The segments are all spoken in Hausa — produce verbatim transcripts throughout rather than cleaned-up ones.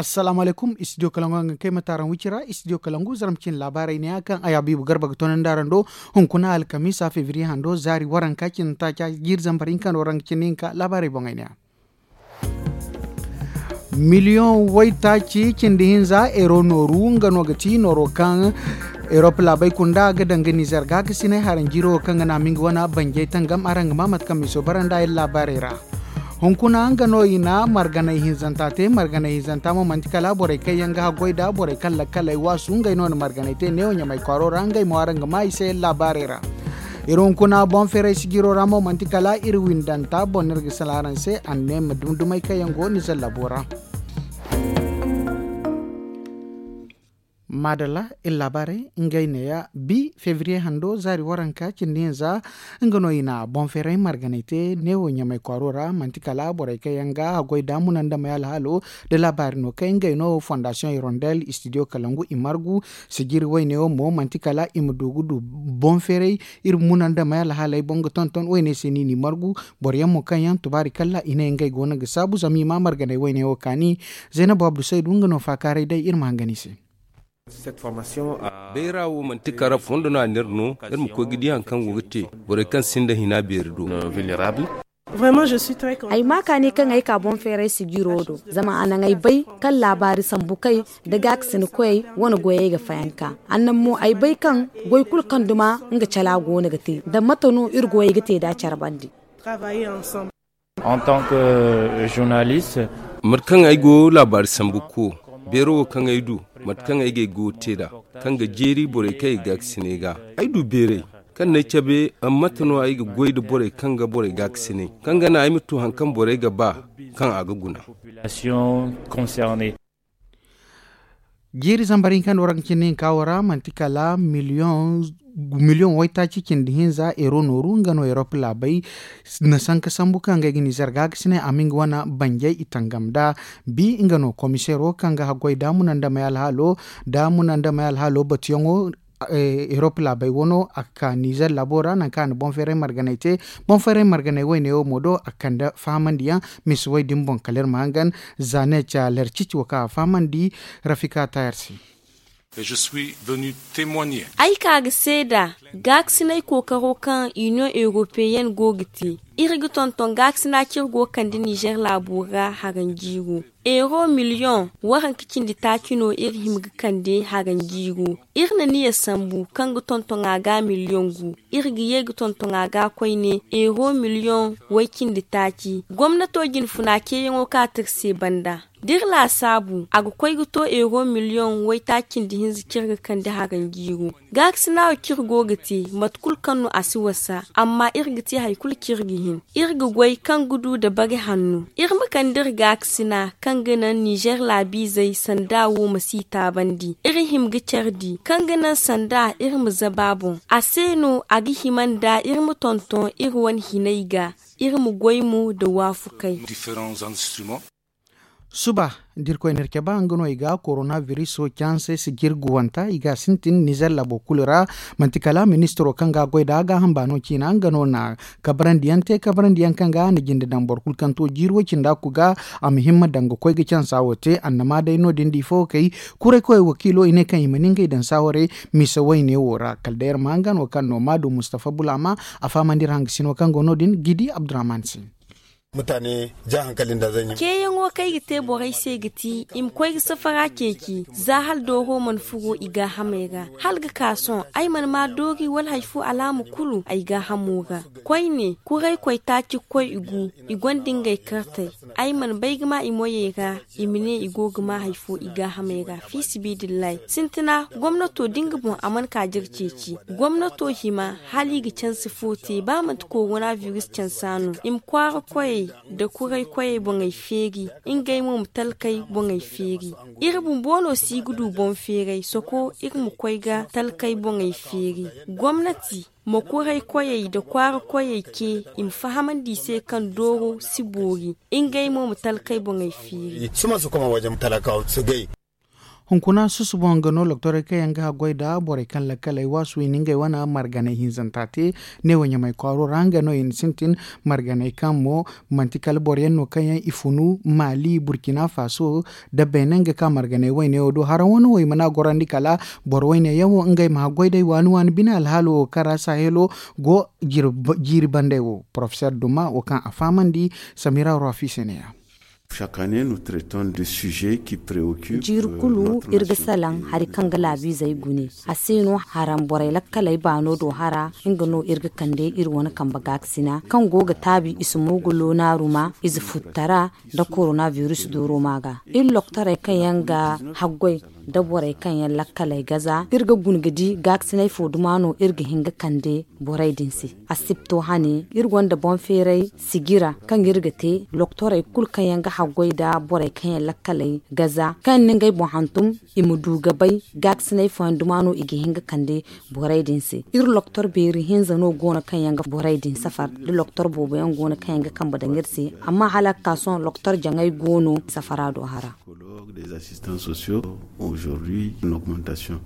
Assalamu alaikum studio Kalangu ngan kai mataran wicira studio Kalangu zaramcin labarai ne akan ayabi garba gatonan darando hunkuna alkamisa fevrier hando zari waran kakin ta ka girzan barin kan waran kininka labarai bongaina miliyon waita ci kindihinza ero noru ngano gati noro kan Europe labai kunda ga dangane zarga ga sine haran jiro kan na mingwana banje tangam arang mamat kamiso baranda labarera hunkuna ngano ina margana hinzantate margana hinzanta mo mantikala bore kay yanga goida bore kala kala wasu ngai non margana te neo nyamai kwaro rangai mo aranga mai se labarera iron kuna bon fere sigiro ramo mantikala irwindanta bonergi salaranse anne madumdumai kay yango ni labora madala illabare ngaineya bi février hando zari waranka cindinza ngano ina bon fere marganite newo nyamai kwarora mantikala boreke yanga agoy damunanda mayal halo de labari no kay ngaino fondation Hirondelle studio Kalangu imargu sigir wayneo mo mantikala imdugudu bon fere ir munanda mayal halay bongo tonton wayne senini margu boryamo kayan tubari kala ine ngay gona gisabu zami ma margane wayneo kani Zainab Abdou Said ngano fakare day ir manganise. Cette formation a beira wo mantikara fondo na nerno ermu ko gidi an kan wote bore kan sinda hina berdo vulnérable. Vraiment je suis très content. Ai maka ne kan ai ka bon fere sigirodo zama anan ai bai kan labari sambukai daga aksin koi wani goye ga fayanka annan mu ai bai kan goy kul kan duma nga chala gona gate da matano ir goye gate da charbandi. Travailler ensemble. En tant que journaliste, markan ai go labari sambuko bero kan ai du matkan ai ge go teda kan ga jeri bore kai ga sinega ai du bere kan ne chabe amma tano ai ga goyde bore kan ga bore ga sine kan ga na ai mutu hankan bore ga ba kan aga guna population concernée. Jeri zambarin kan orang kinin kawara mantikala miliyon miliyon waita cikin dihinza ero noru ngano Europe labai na sanka sambuka nga gini zarga sine aming wana banjay itangamda bi ngano komisero kanga hagway damunanda mayal halo damunanda mayal halo batyongo Eh, Europe labai wono akka Niger labora nan kan bon fere marganite bon fere marganay wayne o modo akanda famandiya misway dimbon kaler mangan zane cha lerchichi waka famandi Rafika Tayarsi. Et je suis venu témoigner. Ai kaga seda gaksinai kokaro kan Union Européenne gogiti irigi tonton gaksina kirgo kan di Niger labura hagan jiru euro million waran kicin di takino iri himga kan di hagan jiru irna niya sambu kan gu tonton aga million gu irigi yegi tonton aga koine euro million wakin di taki gwamnato gin funake yango ka tirse banda dirla sabu aga koy guto euro million wai takin di hinzi kirga kan di hagan jiru gaksina o kirgo gati matkul kanu asiwasa amma irgiti haykul kirgihin irga gwai kan gudu da bari hannu irma kan dirga gaksina kan ganan Niger labi zai sanda wo masita bandi iri himgi chardi kan ganan sanda irma zababun aseno agi himanda irma tonton irwan hinaiga irma gwaimu da wafukai Différents instruments. Suba dirko enerke ba ngono iga coronavirus so chance sigir guwanta iga sintin Niger labo kulera mantikala ministro kanga goida ga hambano china ngano na kabrandiante kabrandian kanga na jinde dambor kul kanto jirwo cinda kuga am himma dango koy gichan sawote annama dai no dindi fo kai kure koy wakilo ine kan yimaninga dan sawore misa wayne wora kalder mangan o kan no madu Mustafa Bulama afamandir hang sino kango no din Gidi Abdurrahman Sin. Mutane ja hankalin da zan yi. Ke yango kai gite borai sai giti im koi safara keki za hal doho man fugo iga hamega hal ga kason ai man ma dogi wal haifu alamu kulu ai ga hamoga koi ne kurai koi taki koi igu igon dingai kartai ai man bai gama imoye ga imine igo gama haifu iga hamega fi sibidillahi sintina gwamnato dinga bon aman ka jirceci gwamnato hima hali ga can sifote ba mat coronavirus can sanu im kwara koi da kurai kwaye bongai feri in gai mu talkai bongai feri irbun bono si gudu bon feri soko irmu kwaiga talkai bongai feri gwamnati mo kurai kwaye da kwara kwaye ke in fahaman dise kan doro sibori in gai mu talkai bongai feri suma su kuma wajen talakawa su gai hunkuna susubon gano loktore kayanga goida bore kan lakale wasu ininga wana margane hinzantate ne wanya mai kwaro ranga no in sintin margane kamo mantikal bore no kaya ifunu Mali Burkina Faso da benenge ka margane wayne odo harawon way mana gorandi kala bor wayne yawo ngai ma goida wani wani bina alhalo kara sahelo go jir jir bandewo professeur Duma o kan afamandi Samira Rafi Senea. Chaque année, nous traitons de sujets qui préoccupent jirkulu irga salan hari kanga labi zai gune asino haram borai lakkalai bano do hara ingano irga kande irwana kamba gaksina kan goga tabi isumugulo na ruma iz futtara da coronavirus do romaga il loktare kayanga haggoi da borai kan lakkalai gaza irga gungadi gaksinai fodumano irga hinga kande borai dinsi asipto hani irgonda bonferai sigira kan irga te loktore kul kayanga haggoi da borai kan lakkalai gaza kan ningai bon hantum imudu gabai gaksinai fandumano igi hinga kande borai dinsi ir loktor beri hinza no gona kan yanga borai din safar de loktor bobo yan gona kan yanga kan badangirsi amma halaka son loktor jangai gono safara do hara des assistants sociaux aujourd'hui une augmentation.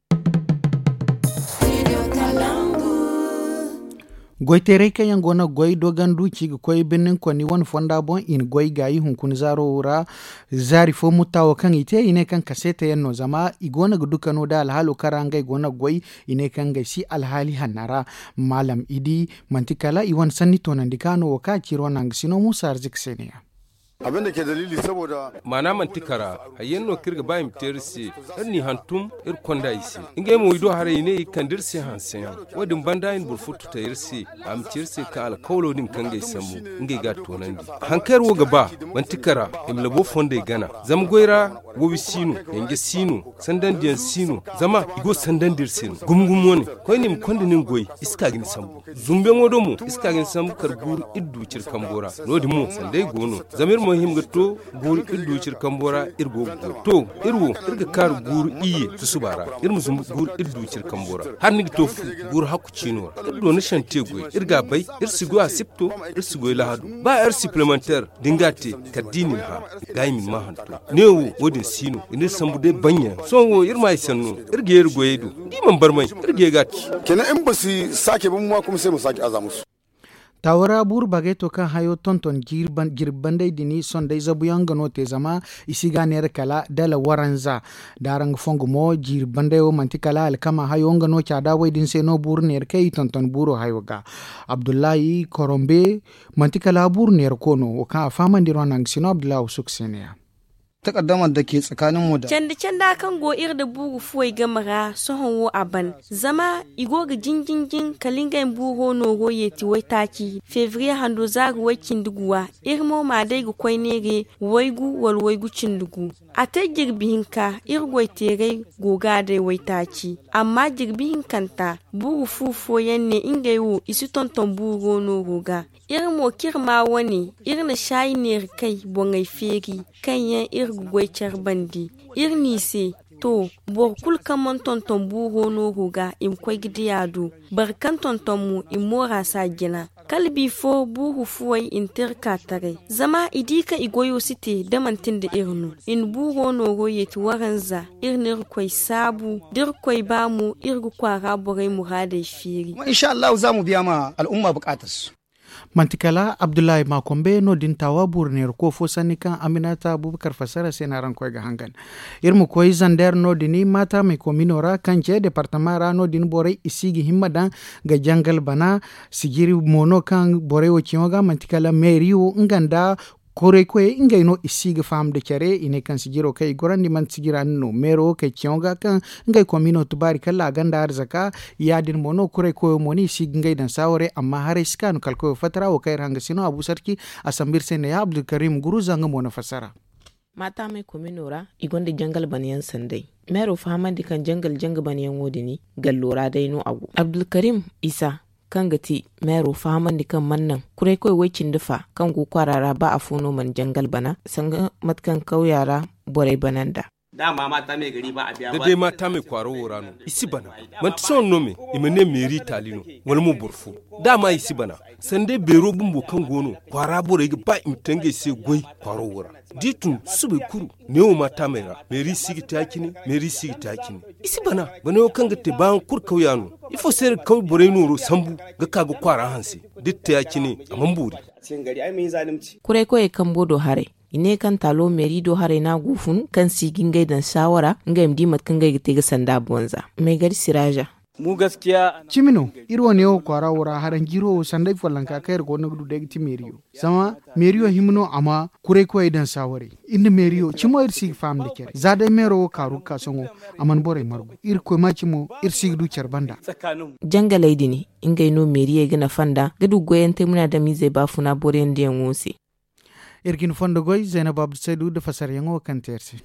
Goy tere kayan gona goy dogan duci ga koy binnin ko ni won fonda bon in goy gayi hunkun zaro ura zari fo mutawo kan ite ine kan kasete yanno zama igona ga dukano da alhalo karanga gona goy ine kan ga si alhali hanara malam idi mantikala iwan sanni tonan dikano waka ciro nan sino musa arzik seniya. Abin da ke dalili saboda mana mantikara hayyenno kirga bayim tersi erni hantum er konda isi inge mo wido hare ne kandirse hansen wadin banda in burfutu ta irsi am tirse ka al kawlo din kange samu inge ga tonandi hankar wo gaba mantikara imla bo fonde gana zam goira wo wisinu yenge sinu sandan diyan sinu zama igo sandan dirsin gumgum woni koy nim konde nin goy iska gin samu zumbe ngodo mo iska gin samu kar gur iddu cir kambora nodi mo sandai gono zamir mo him gato gur iddu cir kambora irgo to irwo irga kar gur iye su subara irmu zum gur iddu cir kambora har ni to gur hakku cino iddo ne shante goy irga bay irsigo asipto irsigo lahadu ba er supplémentaire dingate kadinin ha gaimin ma hanto newo wodin sino ina sambude banya so wo irma sanno irge irgo yedu diman barmai irge gati kenan in ba su sake bin mu kuma sai mu sake aza musu. Tawara bur bageto kan hayo tonton girban girbandai dini sondai zabuyan gano te zama isi ganer kala dala waranza darang fongu mo girbandai o mantikala alkama hayo ngano chada wai din se no bur ner kai tonton buro hayo ga Abdullahi Korombe mantikala bur ner kono o ka famandiro nang sino Abdullahi suksenia. takaddamar da ke tsakanin mu da canda canda kan go ir da bugu fuwai gamara sohon wo aban zama igo ga jinjinjin kalinga bugo no go yeti wai taki fevrier hando zagu wai kinduguwa irmo ma dai go koi nege waigu wal waigu cindugu ata girbihin ka irgoi tere goga dai wai taki amma girbihin kanta bugu fufo yanne inga yo isi tonton bugo no goga irmo kirma wani irna shayi ne kai bongai feri kanyan irgwai bandi irni se to bor kul kamon tonton bugo no goga im koy gidiyadu barkan tonton mu imora sa gina kalbi fo buhu fuwai interkatare zama idika igoyo site damantin da irnu in bugo no go yeti waranza irnir koy sabu dir koy bamu irgu kwara borai murade firi insha Allah za mu biya ma al'umma bukatarsu. Mantikala Abdullahi Makombe no din tawa burner ko fo sanika Aminata Abubakar fasara senaran koy ga hangan irmu koy zander no dini mata mai kominora kanje departamara no din bore isigi himmadan ga jangal bana sigiri mono kan bore wo kioga mantikala meriu nganda kore kwe ingay no isiga fam de kere ine kan sigiro kay gorandi man sigira no mero kay kionga kan ingay komino tubari kala ganda arzaka yadin mono kore ko moni sig ingay dan sawre amma hare skan kalko fatara o kay ranga sino abu sarki asambir sene ya Abdul Karim guru zanga mono fasara mata mai kominora igonde jangal baniyan sandai mero fahamandi kan jangal janga baniyan wodini gallora dai no agu Abdul Karim Isa kan gati mero fahaman di kan mannan kurai koi waikin dufa kan gu kwarara ba a fono man jangal bana sanga matkan kauyara borai bananda dama mata mai gari ba a biya ba da dai mata mai kwaro wurano isi bana man son nome imane meri talino wal mu burfu dama isi bana sande bero bumbo kan gono kwara bore ba imtange se goy kwaro wura ditun sube kuru newo mata mai ra meri sigi takini meri sigi takini isi bana bana kan ga te ban kur kawyano ifo ser kaw bore nuro sambu ga kaga kwara hansi ditta yakini amamburi cikin gari ai mai zalunci kurai koy kan bodo hare ine kan talo meri do hare na gufun kan sigin gaidan shawara nga mdi mat kan gaite ga sanda bonza mai gari siraja mu gaskiya chimino irwo ne o kwara wura haran giro sandai fallanka kayar go na gudu daga ti meriyo sama meriyo himno ama kurai ko idan saware inda meriyo chimo irsi fam de kere zada mero karu kasongo aman bore margu ir ko ma chimo irsi du charbanda jangalai dini ingai no meriye gina fanda gadu goyente muna da mize bafuna bore ndiyan wosi irkin fondo goy Zainab Abdou Saidou da fasar yango kan tersi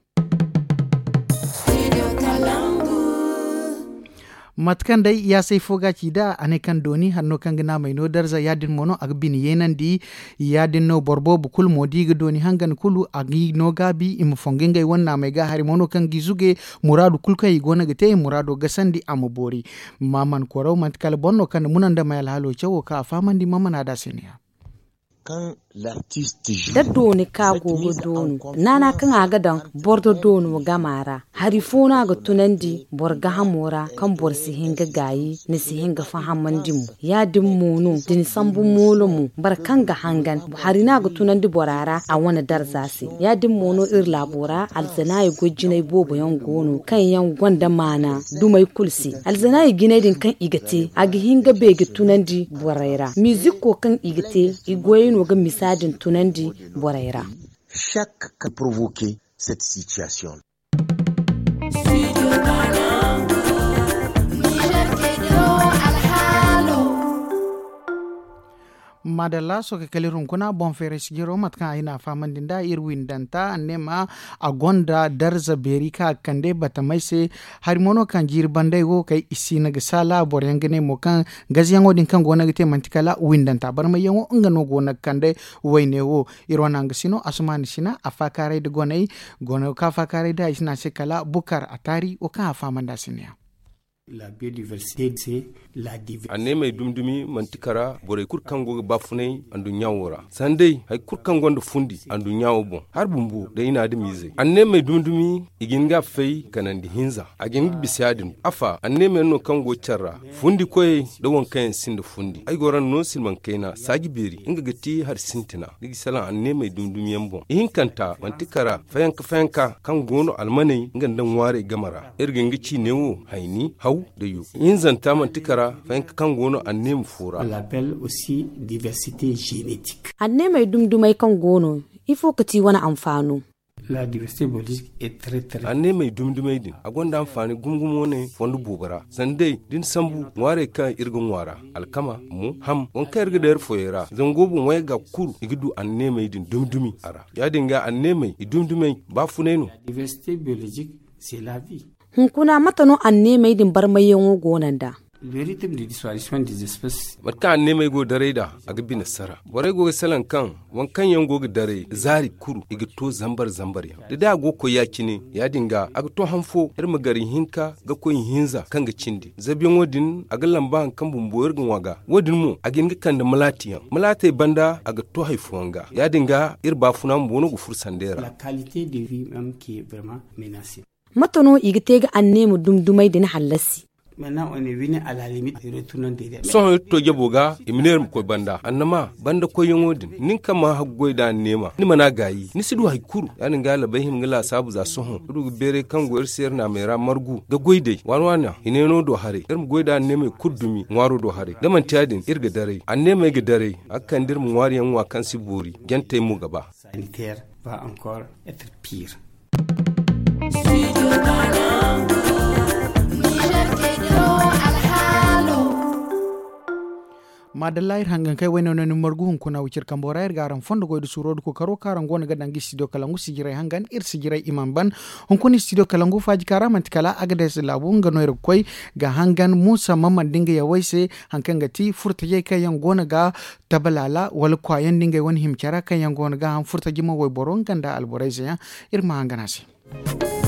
matkan dai ya sai foga ci da ane kan doni hanno kan gina mai no darza yadin mono agbin yenan di yadin no borbo bukul modi ga doni hangan kulu agi no gabi im fongengai wonna mai ga hari mono kan gizuge muradu kulkai gona ga tay murado ga sandi amubori maman korau matkal bonno kan munanda mai halo cewo ka famandi mamana da seniya kan l'artiste da doni ka gogo donu nana kan aga dan bordo donu gamara hari fona ga tunandi borga hamora kan bor si hinga gayi ni si hinga fahamandi mu ya dimmu no din sambu molo mu bar kan ga hangan hari na ga tunandi borara a wani darzasi ya dimmu no ir labora alzanai gojinai bobo yan gono kan yan gwanda mana dumai kulsi alzanai ginai din kan igate agi hinga bege tunandi boraira music ko kan igate igoyi no ga misadin tunandi boraira. Chaque qu'a provoqué cette situation. madalla so ke kalirun kuna bon fere sigiro matkan aina faman dinda irwin danta nema agonda darza berika kande batamaise harimono kan jir bandai go kai isina gisala boryangene mo kan gaziyango din kan gona gite mantikala windanta bar mai yango ngano gona kande wainewo irwana ngasino asmani sina afakare de gonai gona ka fakare da isna sekala bukar atari o ka faman da sinya la biodiversité c'est la diversité anne mai dumdumi mantikara bore kur kango bafunai andu nyawora sandai hay kur kango ndu fundi andu nyawo bon har bumbu da ina da mize anne mai dumdumi iginga fei kanandi hinza agin bisadin afa anne mai no kango charra fundi koy da won kayan sinda fundi ay goran no silman kaina sagi beri inga gati har sintina digi sala anne mai dumdumi yambo ihin kanta mantikara fayanka fayanka kan gono almanai ngandan ware gamara irgin gici newo haini hau da yu in zanta mantikara fayin kan gono annem fura on l'appelle aussi diversité génétique anne mai dumdumai kan gono ifo kati wani amfano la diversité biologique est très très anne mai dumdumai din agonda amfani gumgumo ne fondu bubara sandai din sambu ware kan irgun wara alkama mu ham on kai irga der foyera zangobu wai ga kuru igidu anne mai din dumdumi ara ya dinga anne mai dumdumai ba funenu diversité biologique c'est la vie hunkuna matano anne mai din bar mai yango gonanda le rythme de disparition des espèces matka anne mai go dare da aga bi nasara bore go salan kan wan kan yango go dare zari kuru iga to zambar zambar ya da da go ko yaki ne ya dinga aga to hanfo ir magarin hinka ga ko hinza kan ga cindi zabin wodin aga lamba kan bumboyar gan waga wodin mu aga inga kan da malatiya malatai banda aga to haifuwanga ya dinga ir ba funan bono go fursandera la qualité de vie même qui est vraiment menacée matano igitega annemu dumdumai din halasi maintenant on est venu à la limite de retourner derrière son to jaboga imner ko banda annama banda ko yongodin nin kama haggoy da nema ni mana gayi ni sidu haykuru yani ngala bahim ngala sabu za sohon du bere kango erser na mera margu ga goyde wanwana hineno do hare erm goyda nema kuddumi ngwaro do hare da man tiadin irga dare annema ga dare akkan dir mu wari yan wa kan sibori gente mu gaba sanitaire va encore être pire madalair hangan kai wayno non margu hun kuna wucir kamborair garan fondo goydo surod ko karo karan gona gadan gi studio kalangu sigirai hangan ir sigirai imam ban hun kuni studio kalangu faji karaman tikala agades labu ngano ir koy ga hangan musa mamman dinga ya waise hankan gati furta ye kai yan gona ga tabalala wal kwayan dinga won himkara kai yan gona ga han furta gima way boron ganda alboraise ya ir ma hanganasi